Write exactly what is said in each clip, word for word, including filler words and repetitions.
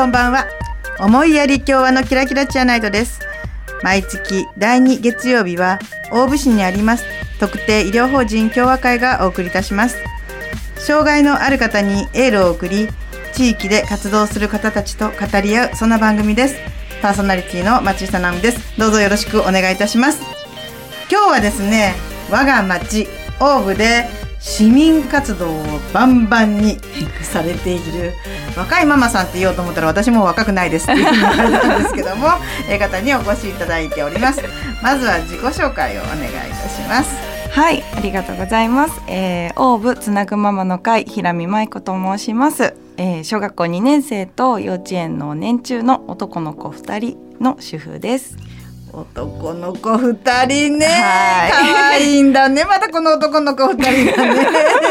んばんは。思いやり協和のキラキラチアナイトです。毎月だいに月曜日は大府市にあります特定医療法人協和会がお送りいたします。障害のある方にエールを送り、地域で活動する方たちと語り合う、そんな番組です。パーソナリティの松下奈美です。どうぞよろしくお願いいたします。今日はですね、我が町大府で市民活動をバンバンにされている若いママさんって言おうと思ったら私も若くないですっていうふうに言われたんですけどもえー方にお越しいただいております。まずは自己紹介をお願いいたします。 はい、ありがとうございます。えー、大府つなぐママの会、平見舞子と申します。えー、小学校にねん生と幼稚園の年中の男の子ふたりの主婦です。 男の子ふたりね、可愛いんだね。またこの男の子ふたりがね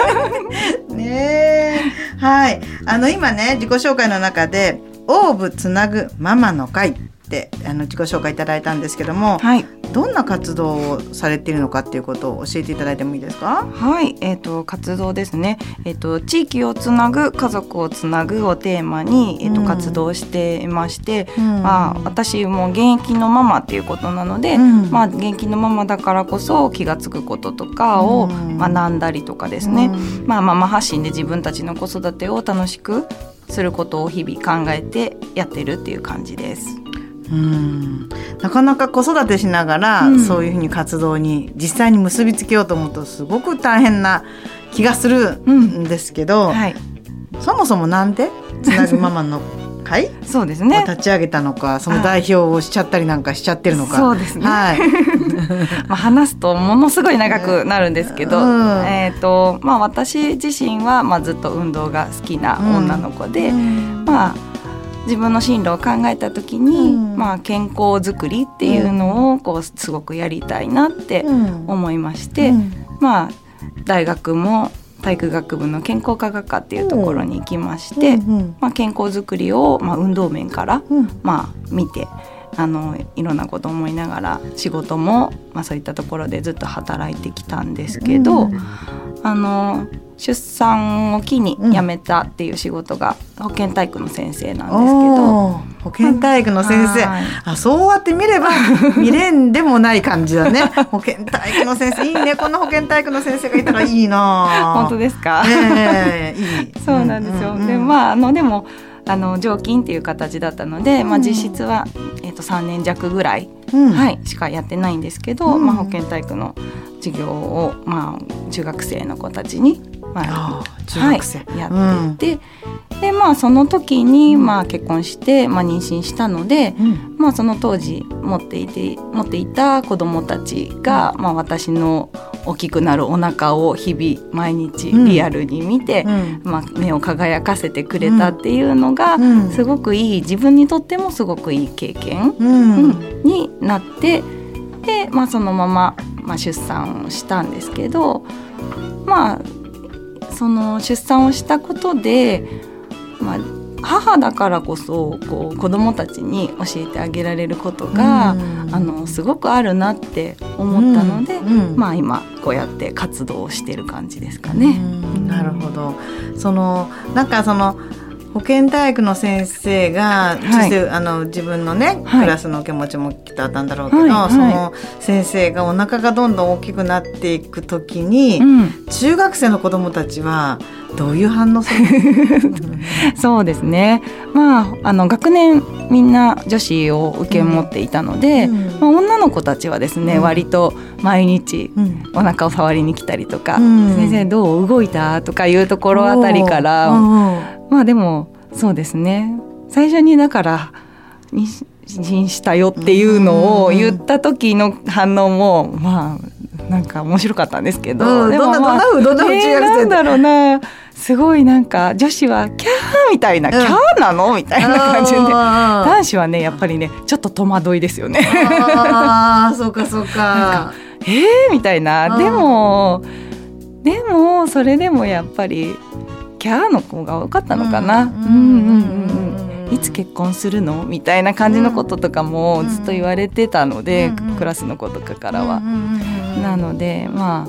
ねえ、はい、あの今ね、自己紹介の中で大府つなぐママの会ってあの自己紹介いただいたんですけども、はい、どんな活動をされているのかっていうことを教えていただいてもいいですか？ はい、えーと、活動ですね、えーと、地域をつなぐ、家族をつなぐをテーマに、えーと、活動していまして、うんまあ、私も現役のママっていうことなので、うんまあ、現役のママだからこそ気がつくこととかを学んだりとかですね、うんまあ、ママ発信で自分たちの子育てを楽しくすることを日々考えてやってるっていう感じです。 うんなかなか子育てしながら、うん、そういうふうに活動に実際に結びつけようと思うとすごく大変な気がするんですけど、うんはい、そもそもなんでつなぐママの会そうですね、 立ち上げたのか、その代表をしちゃったりなんかしちゃってるのか。 そうですね、はいまあ話すとものすごい長くなるんですけど、うんえーとまあ、私自身は、まあ、ずっと運動が好きな女の子で、うんまあ自分の進路を考えた時に、うんまあ、健康づくりっていうのをこうすごくやりたいなって思いまして、うんまあ、大学も体育学部の健康科学科っていうところに行きまして、うんうんまあ、健康づくりを、まあ、運動面から、うんまあ、見てあのいろんなことを思いながら仕事も、まあ、そういったところでずっと働いてきたんですけど、うん、あの出産を機に辞めたっていう仕事が保健体育の先生なんですけど、 保健体育の先生、あそうやって見れば見れんでもない感じだね保健体育の先生いいね。この保健体育の先生がいたらいいな。 本当ですか？ えー、いいそうなんですよ、うんうんうん、でまああのでもあの常勤っていう形だったので、まあ、実質は、えー、とさんねん弱ぐらい、うんはい、しかやってないんですけど、うんまあ、保健体育の授業を、まあ、中学生の子たちに、まあ中学生、 はい、やってて、うん、でまあその時に、まあ、結婚して、まあ、妊娠したので、うんまあ、その当時持っていて持っていた子どもたちが、うんまあ、私の大きくなるお腹を日々毎日リアルに見て、うんまあ、目を輝かせてくれたっていうのが、うん、すごくいい、自分にとってもすごくいい経験、うんうん、になってで、まあ、そのまま、まあ、出産をしたんですけど、まあその出産をしたことで、まあ、母だからこそこう子どもたちに教えてあげられることが、うん、あのすごくあるなって思ったので、うんうんまあ、今こうやって活動をしてる感じですかね。 うんなるほど。そのなんかその保健体育の先生が、はい、そしてあの自分のね、はい、クラスの気持ちもきっとあったんだろうけど、はいはい、その先生がお腹がどんどん大きくなっていくときに、うん、中学生の子どもたちはどういう反応するの？ そうですね、まあ、あの学年みんな女子を受け持っていたので、うんまあ、女の子たちはですね、うん、割と毎日お腹を触りに来たりとか、うん、先生どう動いたとかいうところあたりから、まあでもそうですね、最初にだから妊娠したよっていうのを言った時の反応もまあなんか面白かったんですけど、 うん、 でも、まあ、 どんなどんな中学生、えー、 なんだろうな、すごいなんか女子はキャーみたいな、うん、キャーなのみたいな感じで、男子はねやっぱりねちょっと戸惑いですよね。 あそうかそうか、なんかえーみたいな、でもでもそれでもやっぱりキャーの子が多かったのかな。いつ結婚するのみたいな感じのこととかもずっと言われてたので、クラスの子とかからは、なのでまあ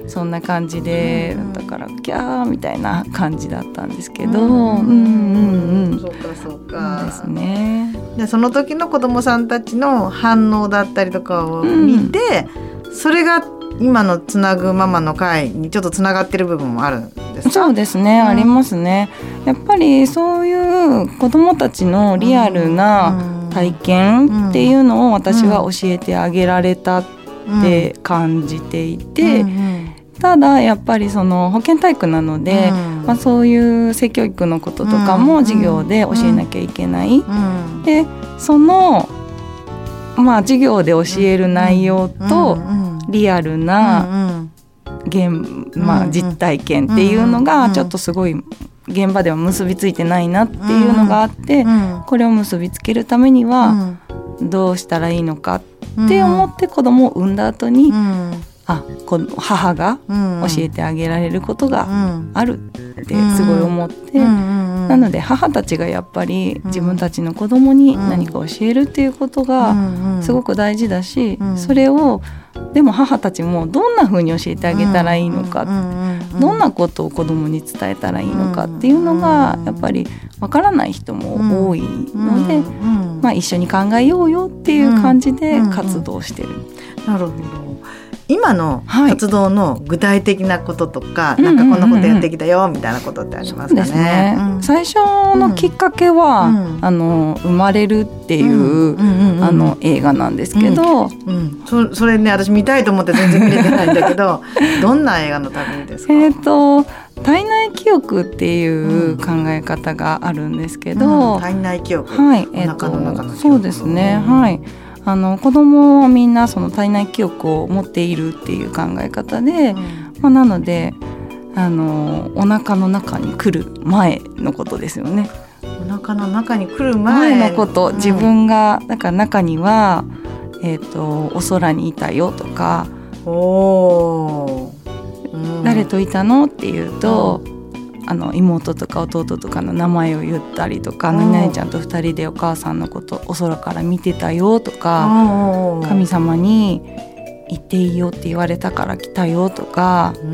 そんな感じで、うん、だからキャーみたいな感じだったんですけど、うんうんうんうん、 そうかそうか、 そうですね。 でその時の子どもさんたちの反応だったりとかを見て、うん、それが今のつなぐママの会にちょっとつながってる部分もあるんですか？ そうですね、うん、ありますね。やっぱりそういう子どもたちのリアルな体験っていうのを私は教えてあげられたって感じていて、うんうん、ただやっぱりその保健体育なので、うんまあ、そういう性教育のこととかも授業で教えなきゃいけない、うんうん、でその、まあ、授業で教える内容とリアルな現、まあ、実体験っていうのがちょっとすごい現場では結びついてないなっていうのがあって、これを結びつけるためにはどうしたらいいのかって思って子供を産んだ後に、あ、母が教えてあげられることがあるってすごい思って、なので母たちがやっぱり自分たちの子供に何か教えるっていうことがすごく大事だし、それをでも母たちもどんな風に教えてあげたらいいのか、どんなことを子供に伝えたらいいのかっていうのがやっぱりわからない人も多いので、まあ、一緒に考えようよっていう感じで活動してる。 なるほど。今の活動の具体的なこととか、はい、なんかこんなことやってきたよみたいなことってありますかね？そうですね、 うん、最初のきっかけは、うん、あの生まれるっていう、うんうんうん、あの映画なんですけど、うんうん、 そ, それね私見たいと思って全然見れてないんだけどどんな映画の旅ですか？ えーと体内記憶っていう考え方があるんですけど、 うん、体内記憶、 はい、えーと、お腹の中の記憶、そうですね、うん、はい、あの子供はみんなその体内記憶を持っているっていう考え方で、うんまあ、なのであのお腹の中に来る前のことですよね。 お腹の中に来る 前, 前のこと、うん、自分がだから中には、えーと、お空にいたよとか、 お、うん、 誰といたのっていうと、うんあの妹とか弟とかの名前を言ったりとか、何々ちゃんとふたりでお母さんのことお空から見てたよとか、神様に行っていいよって言われたから来たよとか、うん、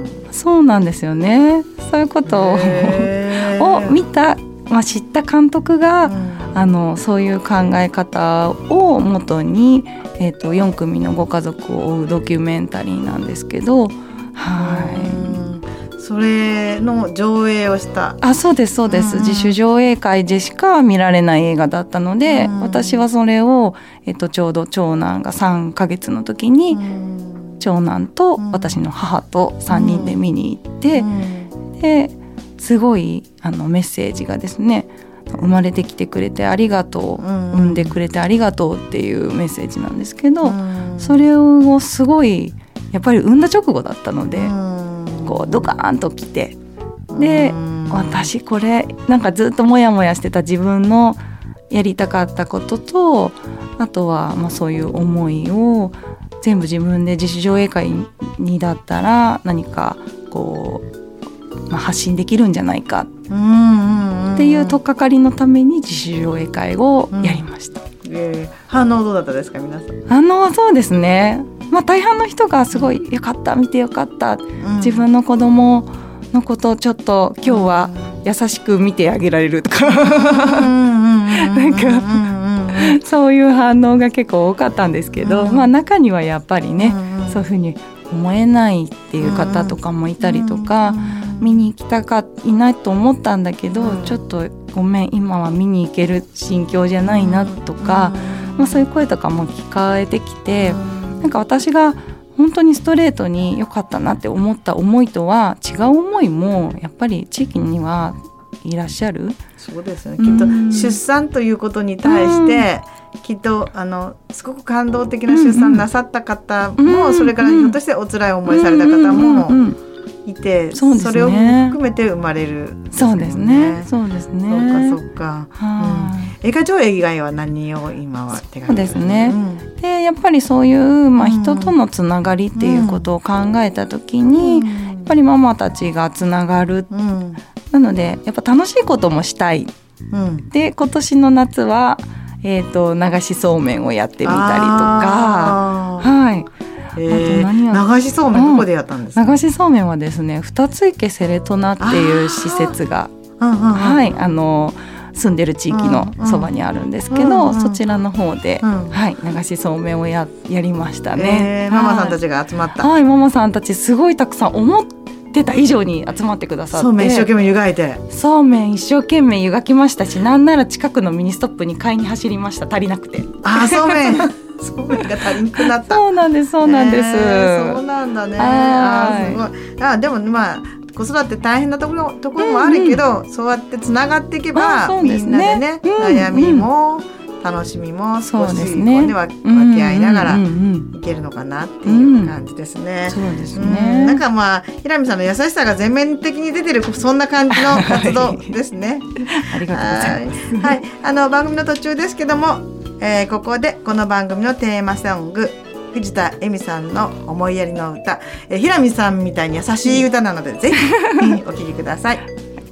そうなんですよね。そういうことを見た、まあ、知った監督が、うん、あのそういう考え方を元に、えーと、よん組のご家族を追うドキュメンタリーなんですけど、はいそれの上映をした。 あ、そうですそうです、うんうん、自主上映会でしか見られない映画だったので、うん、私はそれを、えっと、ちょうど長男がさんかげつの時に、うん、長男と私の母とさんにんで見に行って、うん、ですごいあのメッセージがですね、生まれてきてくれてありがとう、うん、産んでくれてありがとうっていうメッセージなんですけど、うん、それをすごいやっぱり産んだ直後だったので、うんこうドカーンと来て、で私これなんかずっとモヤモヤしてた自分のやりたかったことと、あとはまあそういう思いを全部自分で自主上映会にだったら何かこう、まあ、発信できるんじゃないかっていう取っかかりのために自主上映会をやりました、 うんえー、反応どうだったですか皆さん？ 反応はそうですね、まあ、大半の人がすごいよかった見てよかった、うん、自分の子供のことをちょっと今日は優しく見てあげられるとかなんかそういう反応が結構多かったんですけど、うんまあ、中にはやっぱりね、うん、そういうふうに思えないっていう方とかもいたりとか、うん、見に行きたかいないと思ったんだけど、うん、ちょっとごめん今は見に行ける心境じゃないなとか、うんまあ、そういう声とかも聞かれてきて、うん、なんか私が本当にストレートに良かったなって思った思いとは違う思いもやっぱり地域にはいらっしゃる。 そうですね、きっと出産ということに対してきっとあのすごく感動的な出産なさった方も、それからひょっとしてお辛い思いされた方もいて、それを含めて生まれる、ね、 そうですねそうですねそうかそうか、うん、映画上映以外は何を今は手がけてるんですか？そうですね、うん、でやっぱりそういう、まあ、人とのつながりっていうことを考えた時に、うん、やっぱりママたちがつながる、うん、なのでやっぱ楽しいこともしたい、うん、で今年の夏は、えーと、流しそうめんをやってみたりとか、はい、 えー、流しそうめんどこでやったんですか？ 流しそうめんはですね、二つ池セレトナっていう施設が、うんうんうん、はい、あの住んでる地域のそばにあるんですけど、うんうん、そちらの方で、うん、はい、流しそうめんを や, やりましたね、 えー、ママさんたちが集まった。 はい、ママさんたちすごいたくさん思ってた以上に集まってくださって、 そうめん一生懸命湯がいて、 そうめん一生懸命湯がきましたし、なんなら近くのミニストップに買いに走りました。足りなくて、 あ、そうめんそうめんが足りなくなった。 そうなんですそうなんです、 えー、そうなんだね。あ、すごい。あ、でもまあ子育て大変なところところもあるけど、うんうん、そうやってつながっていけば、ね、みんなでね、うんうん、悩みも楽しみも少しこう、ね、分け合いながらいけるのかなっていう感じですね。 そうですね、 うん、なんかまあ平見さんの優しさが全面的に出てるそんな感じの活動ですね。 ありがとうございます。 はい、あの番組の途中ですけども、えー、ここでこの番組のテーマソング、藤田恵美さんの思いやりの歌、えー、平見さんみたいに優しい歌なのでぜひお聴きください。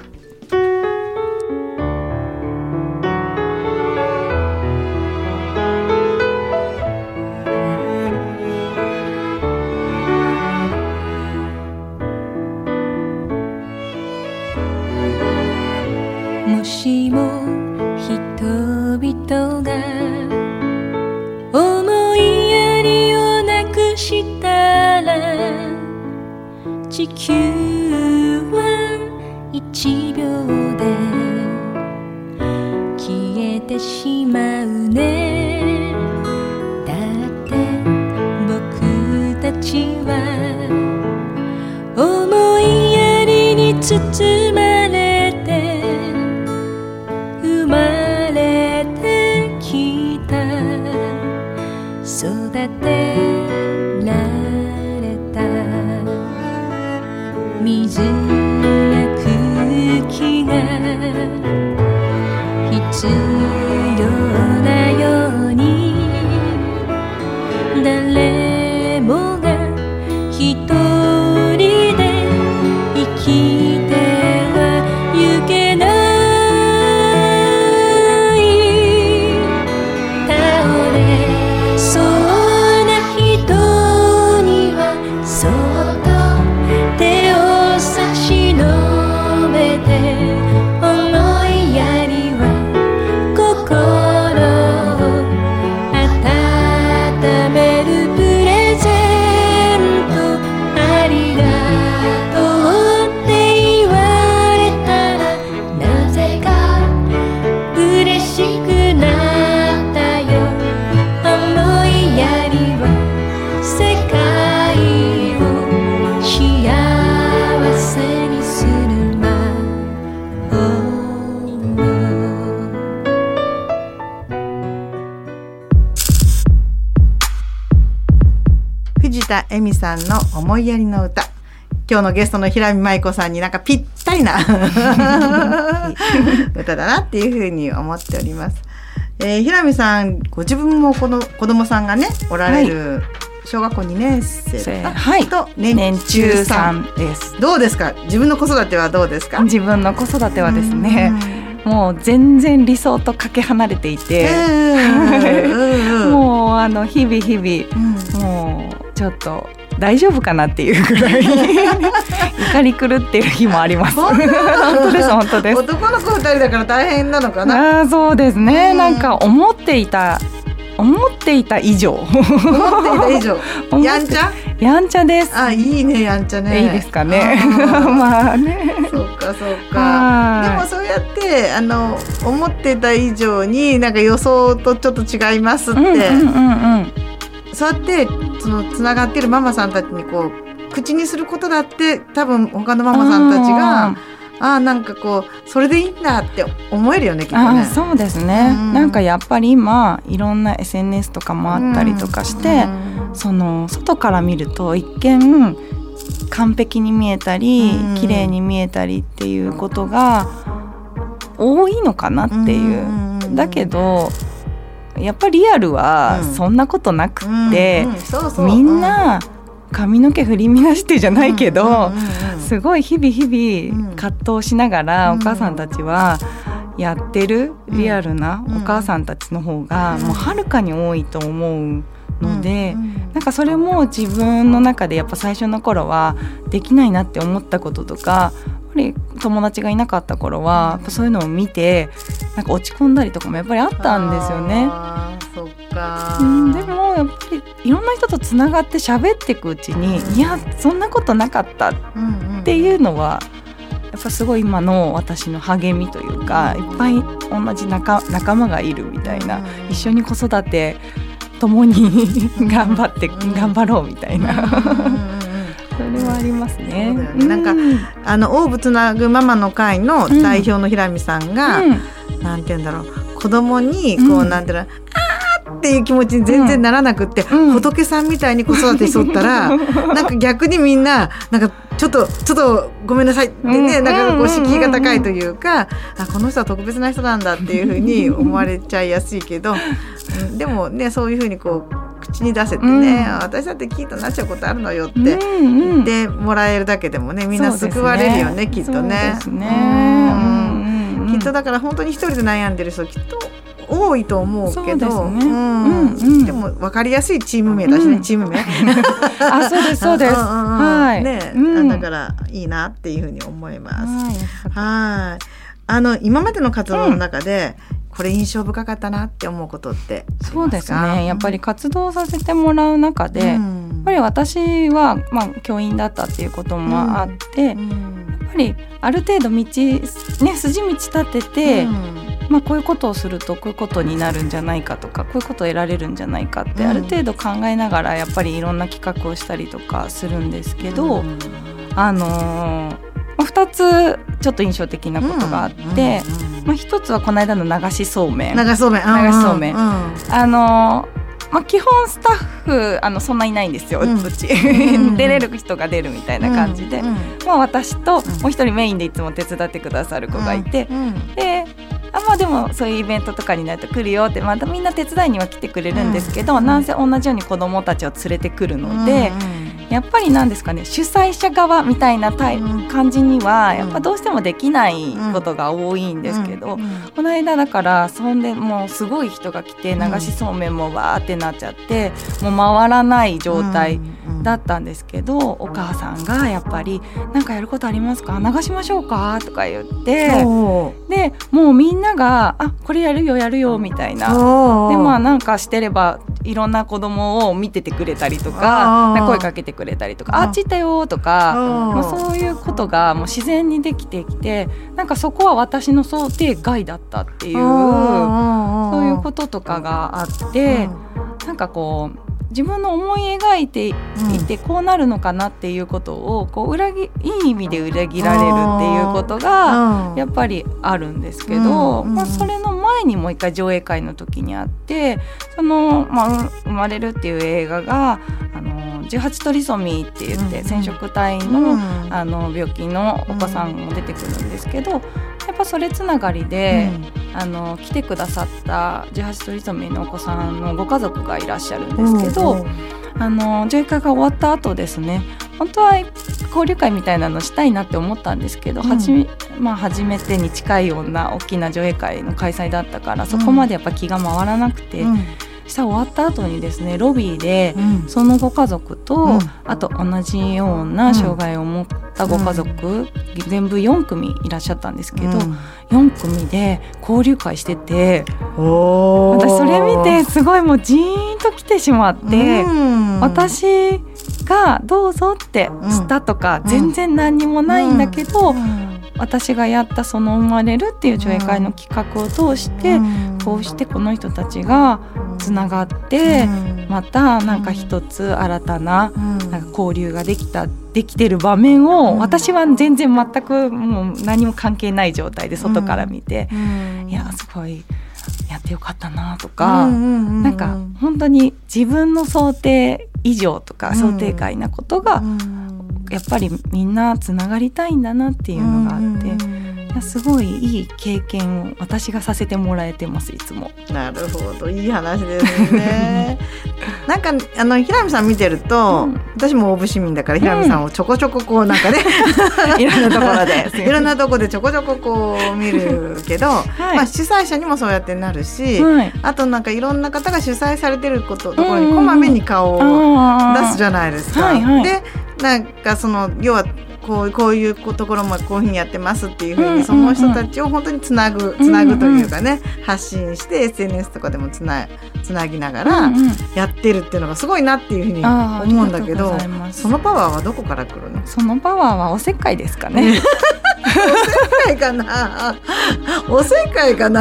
もしも人々が思いやりをなくしたら、地球は一秒で消えてしまうね。だって僕たちは思いやりに包まれて生まれてきた、育てられた。水や空気が必要なように、誰もが一人で生きてはゆけない。 藤田恵美さんの思いやりの歌、今日のゲストの平見舞子さんになんかぴったりな歌だなっていうふうに思っております。えー、平見さんご自分もこの子供さんがねおられる、はい、小学校にねん生、 はい、と年中さんです。 どうですか、自分の子育てはどうですか？ 自分の子育てはですね、もう全然理想とかけ離れていて、もうあの日々日々、うん、もうちょっと大丈夫かなっていうぐらい怒り狂ってる日もあります。本当です本当です。 男の子ふたりだから大変なのかな。 あ、そうですね、うん、なんか思っていた思っていた以上思っていた以上やんちゃやんちゃです。 あ、いいね、やんちゃね。 いいですかね。まあね、 そうかそうか。でもそうやってあの思っていた以上になんか予想とちょっと違いますって、うんうんうんうん、そうやってそのつながっているママさんたちにこう口にすることだって多分他のママさんたちがああなんかこうそれでいいんだって思えるよね、きっとね。 あ、そうですね、うん、なんかやっぱり今いろんな エスエヌエス とかもあったりとかして、うん、その外から見ると一見完璧に見えたり、うん、綺麗に見えたりっていうことが多いのかなっていう、うん、だけどやっぱりリアルはそんなことなくって、みんな髪の毛振り乱してじゃないけど、うんうんうんうん、すごい日々日々葛藤しながらお母さんたちはやってるリアルなお母さんたちの方がもうはるかに多いと思うので、 なんかそれも自分の中でやっぱ最初の頃はできないなって思ったこととか、やっぱり友達がいなかった頃はやっぱそういうのを見てなんか落ち込んだりとかもやっぱりあったんですよね。 あーそっか、 うん、でもやっぱりいろんな人とつながって喋っていくうちに、いやそんなことなかったっていうのはやっぱすごい今の私の励みというか、いっぱい同じ 仲, 仲間がいるみたいな、一緒に子育て共に頑張って頑張ろうみたいなそれはありますね。 そうだよね、なんかあのオーブつなぐママの会の代表の平見さんが、うん、なんて言うんだろう、子供にこう、うん、なんていうの、あーっていう気持ちに全然ならなくって、うん、仏さんみたいに子育てしとったら、うん、なんか逆にみんななんかちょっとちょっとごめんなさいってね、うん、なんかこう敷居が高いというか、あこの人は特別な人なんだっていうふうに思われちゃいやすいけどでもね、そういうふうにこう口に出せてね、うん、私だってキーとなっちゃうことあるのよって言ってもらえるだけでもね、みんな救われるよね、きっとね。そうですね、うんうん、きっとだから本当に一人で悩んでる人きっと多いと思うけど、そうですね、うんうん、でも分かりやすいチーム名だしね、うん、チーム名あ、そうですそうです、はい、 ね、うん、だからいいなっていうふうに思います。はい、あの今までの活動の中で、うん、これ印象深かったなって思うことってありますか？ そうですね、やっぱり活動させてもらう中で、うん、やっぱり私は、まあ、教員だったっていうこともあって、うん、やっぱりある程度道、ね、筋道立てて、うん、まあ、こういうことをするとこういうことになるんじゃないかとか、こういうことを得られるんじゃないかってある程度考えながらやっぱりいろんな企画をしたりとかするんですけど、うん、あのーふたつちょっと印象的なことがあって、うんうんうん、まあ、ひとつはこの間の流しそうめん流しそうめん、 流しそうめん、うんうん、あのまあ、基本スタッフあのそんないないんですよ、うん、うち、うん、出れる人が出るみたいな感じで、うんうん、まあ、私ともう一人メインでいつも手伝ってくださる子がいて、うんうん、であ、まあ、でもそういうイベントとかになると来るよって、またみんな手伝いには来てくれるんですけど、うん、なんせ同じように子どもたちを連れてくるので、うん、やっぱりなんですかね、主催者側みたいなタイ、うん、感じにはやっぱどうしてもできないことが多いんですけど、うんうん、この間だからそんでもうすごい人が来て流しそうめんもわーってなっちゃってもう回らない状態だったんですけど、お母さんがやっぱりなんかやることありますか、流しましょうかとか言って、でもうみんながあこれやるよやるよみたいな、でまあなんかしてればいろんな子供を見ててくれたりとか声かけてくれたりとか、あっち行ったよとか、まあ、そういうことがもう自然にできてきて、なんかそこは私の想定外だったっていうそういうこととかがあって、なんかこう自分の思い描いていてこうなるのかなっていうことをこう裏切いい意味で裏切られるっていうことがやっぱりあるんですけど、まあ、それの前にもう一回上映会の時にあって、その、まあ、生まれるっていう映画があのじゅうはちトリソミーって言って染色体 の, あの病気のお子さんも出てくるんですけど、やっぱそれつながりで、うん、あの来てくださったじゅうはちトリソミーのお子さんのご家族がいらっしゃるんですけど、うんうん、あの上映会が終わった後ですね、本当は交流会みたいなのしたいなって思ったんですけど、うん、はじめまあ、初めてに近いような大きな上映会の開催だったからそこまでやっぱ気が回らなくて、うん、した終わった後にですね、ロビーでそのご家族と、うん、あと同じような障害を持ったご家族、うん、全部よんくみいらっしゃったんですけど、うん、よんくみで交流会してて、お私それ見てすごいもうジーンと来てしまって、うん、私がどうぞってしたとか、うん、全然何にもないんだけど、うんうん、私がやったその生まれるっていう上映会の企画を通して、うん、こうしてこの人たちがつながって、うん、またなんか一つ新たな、うん、なんか交流ができたできてる場面を、うん、私は全然全くもう何も関係ない状態で外から見て、うん、いやすごいやってよかったなとか、うんうんうん、なんか本当に自分の想定以上とか想定外なことが、うん、やっぱりみんなつながりたいんだなっていうのがあって、 いやすごいいい経験を私がさせてもらえてますいつも。 なるほど、いい話ですねなんかあの平見さん見てると、うん、私も大府市民だから平見さんをちょこちょここうなんかね、 うん、いろんなところでいろんなところでちょこちょここう見るけど、はい、まあ、主催者にもそうやってなるし、はい、あとなんかいろんな方が主催されてることところにこまめに顔を出すじゃないですか、はいはい、でなんかその要はこう、こういうところもこういうふうにやってますっていうふうに、その人たちを本当につなぐつなぐというかね、発信して エスエヌエス とかでもつな、つなぎながらやってるっていうのがすごいなっていうふうに思うんだけど、そのパワーはどこから来るの？ そのパワーはおせっかいですかねおせっかいかなおせっかいかな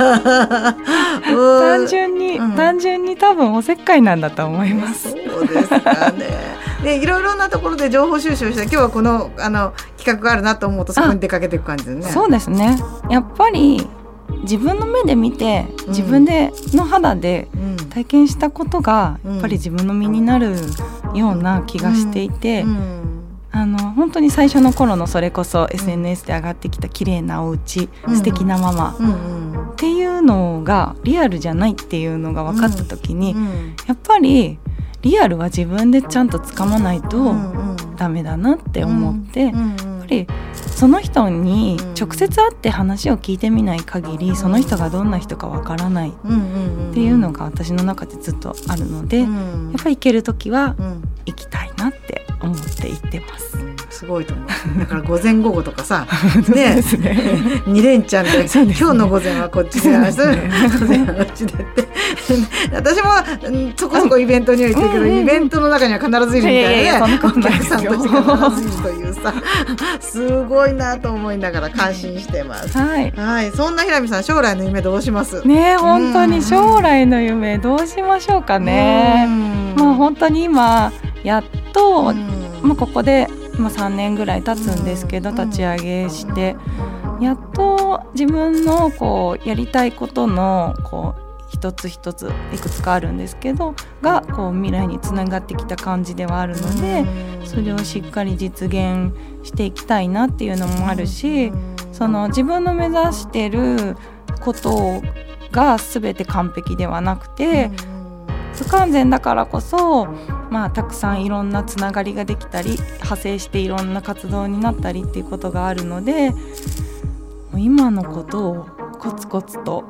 単純に、うん、単純に多分おせっかいなんだと思います。 そうですかねでいろいろなところで情報収集して今日はこの、あの企画があるなと思うとそこに出かけていく感じですね。 そうですね、やっぱり自分の目で見て自分での肌で体験したことがやっぱり自分の身になるような気がしていて、うんうんうん、あの本当に最初の頃のそれこそ エスエヌエス で上がってきた綺麗なお家、うん、素敵なママ、うんうん、っていうのがリアルじゃないっていうのが分かった時に、うんうん、やっぱりリアルは自分でちゃんと掴まないとダメだなって思って、うんうん、やっぱりその人に直接会って話を聞いてみない限りその人がどんな人かわからないっていうのが私の中でずっとあるので、やっぱり行けるときは行きたいなって思って行ってます。 すごいと思う。だから午前午後とかさねに連チャンで、ね、今日の午前はこっちで、ね、午前はこっちでって私もそこそこイベントには行ってるけど、うんうん、イベントの中には必ずいるみたいなね、いやいやそんなことないですよ。お客さんとして必ずいるというさすごいなと思いながら感心してます、はいはい、そんな平見さん将来の夢どうしますね。本当に将来の夢どうしましょうかね。まあ本当に今やっと、まあ、ここでまあ、さんねんぐらい経つんですけど、立ち上げしてやっと自分のこうやりたいことのこう一つ一ついくつかあるんですけどがこう未来につながってきた感じではあるので、それをしっかり実現していきたいなっていうのもあるし、その自分の目指してることが全て完璧ではなくて不完全だからこそ、まあ、たくさんいろんなつながりができたり派生していろんな活動になったりっていうことがあるので、今のことをコツコツと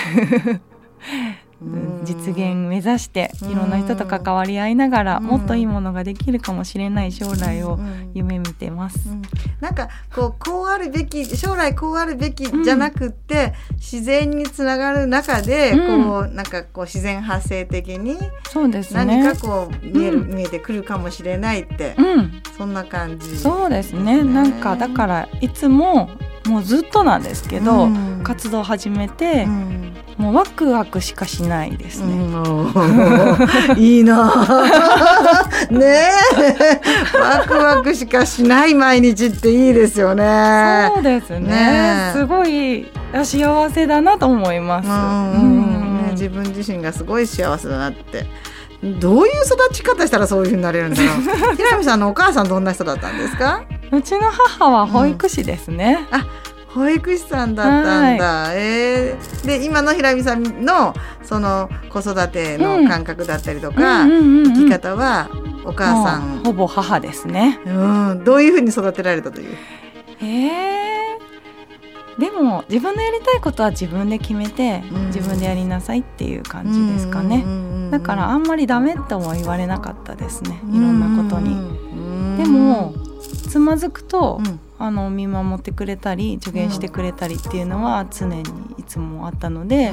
実現目指していろんな人と関わり合いながらもっといいものができるかもしれない将来を夢見てます、うんうん、 なんかこう、こうあるべき将来こうあるべきじゃなくって、うん、自然につながる中で、うん、こうなんかこう自然発生的にそうですね、 何かこう見える、うん、見えてくるかもしれないって、うん、そんな感じ、 そうですね。なんかだからいつももうずっとなんですけど、うん、活動始めて、うん、もうワクワクしかしないですね、 うん、いいなねえワクワクしかしない毎日っていいですよね。 そうです ね, ねすごい幸せだなと思います、うんうんね、自分自身がすごい幸せだなって。どういう育ち方したらそういう風になれるんだろう平見さんのお母さんどんな人だったんですか？ うちの母は保育士ですね、 うん、あ、保育士さんだったんだ、はい、えー、で今の平見さんのその子育ての感覚だったりとか、うん、生き方はお母さんほぼ母ですね、 うん、どういう風に育てられたという？ えーでも自分のやりたいことは自分で決めて、うん、自分でやりなさいっていう感じですかね、うん、だからあんまりダメとも言われなかったですね、いろんなことに、うん、でもつまずくと、うん、あの見守ってくれたり助言してくれたりっていうのは常にいつもあったので、うん、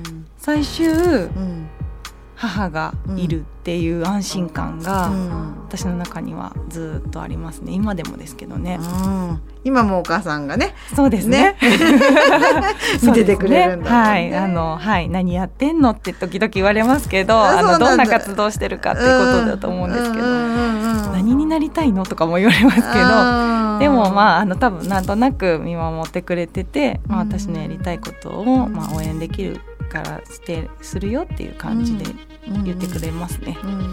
最終、うん母がいるっていう安心感が、うん、私の中にはずっとありますね。今でもですけどね、 うん、今もお母さんがねそうですね見ててくれるんだもんね、はい、 あのはい、何やってんのって時々言われますけど、あのどんな活動してるかっていうことだと思うんですけど、うん、何になりたいのとかも言われますけど、でもまあ、あの多分なんとなく見守ってくれてて、まあ、私のやりたいことを、まあ、応援できるからしてするよっていう感じで言ってくれますね、うんうん、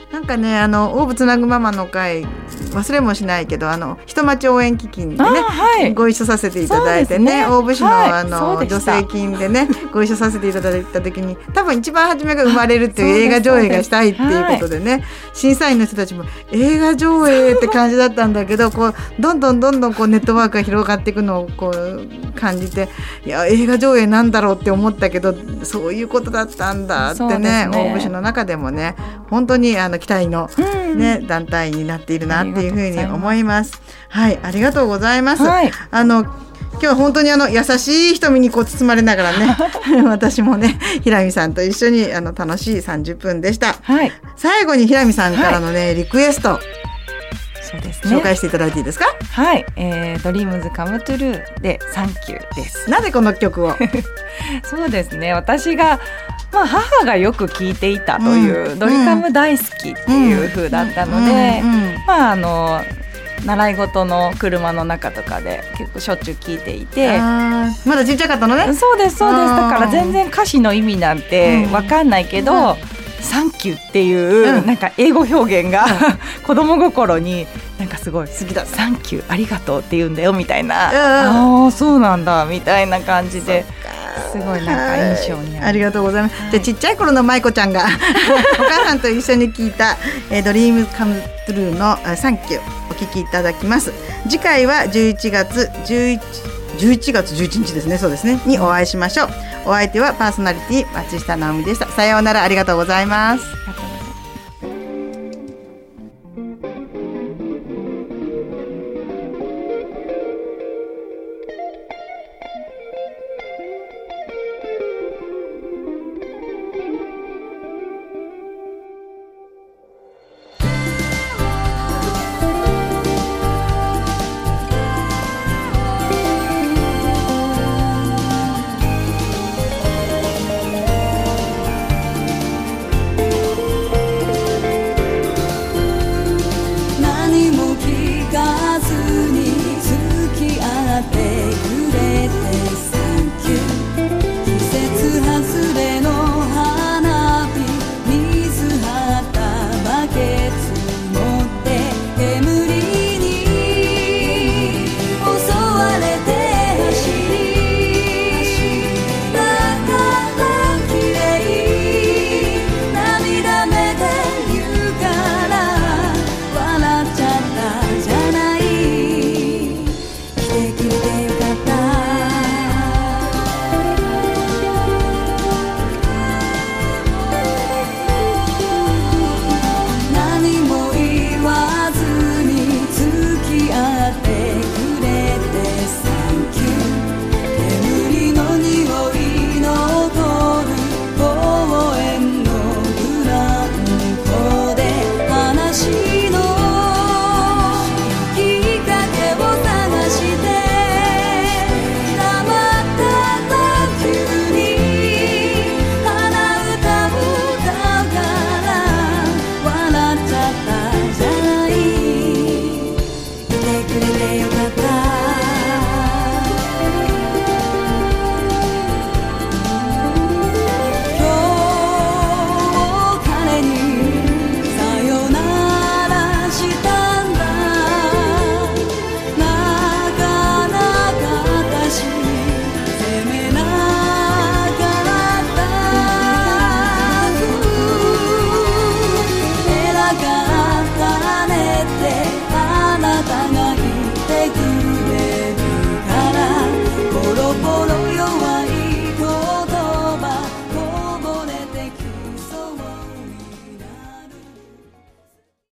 なんかね、あの大部つなぐママの会忘れもしないけど、あの人待ち応援基金でね、はい、ご一緒させていただいてね、大部市の、はい、あの助成金でねご一緒させていただいた時に、多分一番初めが生まれるっていう映画上映がしたいっていうことでね、はい、審査員の人たちも映画上映って感じだったんだけど、こうどんどんどんどんこうネットワークが広がっていくのをこう感じて、いや映画上映なんだろうって思ったけど、そういうことだったんだってね、ね大部市の中でもね本当にあの期待の、ねうん、団体になっているなっていうふうに思います。はい、ありがとうございます。はい、あの今日は本当にあの優しい瞳にこう包まれながらね私もね平見さんと一緒にあの楽しいさんじゅっぷんでした。はい、最後に平見さんからのね、はい、リクエストそうですね、 紹介していただいていいですか？ はい、えー、ドリームズカムトゥルーでサンキューです。 なぜこの曲をそうですね、私がまあ、母がよく聴いていたという、うん、ドリカム大好きっていう風だったので、まああの習い事の車の中とかで結構しょっちゅう聴いていて、 あまだちっちゃかったのね。 そうですそうです。だから全然歌詞の意味なんて分かんないけど、うんうん、サンキューっていう、うん、なんか英語表現が、うん、子供心になんかすごい好きだ。サンキューありがとうって言うんだよみたいな、うん、ああそうなんだみたいな感じで、すごいなんか印象にある。 ありがとうございます。はい、じゃあちっちゃい頃の舞子ちゃんがお母さんと一緒に聞いた、えー、ドリームカムトゥルーのサンキューお聞きいただきます。次回はじゅういちがつじゅういち じゅういちがつじゅういちにちですね。そうですねにお会いしましょう。お相手はパーソナリティ松下直美でした。さようなら、ありがとうございます。